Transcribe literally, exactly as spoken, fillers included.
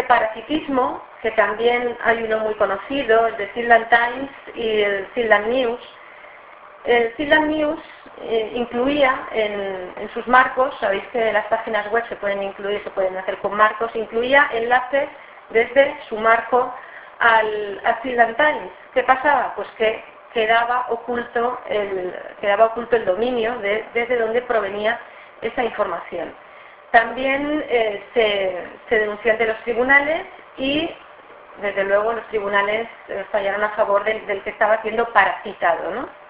parasitismo, que también hay uno muy conocido, el de Finland Times y el Finland News. El Finland News eh, incluía en, en sus marcos, sabéis que las páginas web se pueden incluir, se pueden hacer con marcos, incluía enlaces desde su marco al, al Finland Times. ¿Qué pasaba? Pues que quedaba oculto el, quedaba oculto el dominio de, desde donde provenía esa información. También eh, se, se denunció ante los tribunales y, desde luego, los tribunales eh, fallaron a favor del, del que estaba siendo parasitado, ¿no?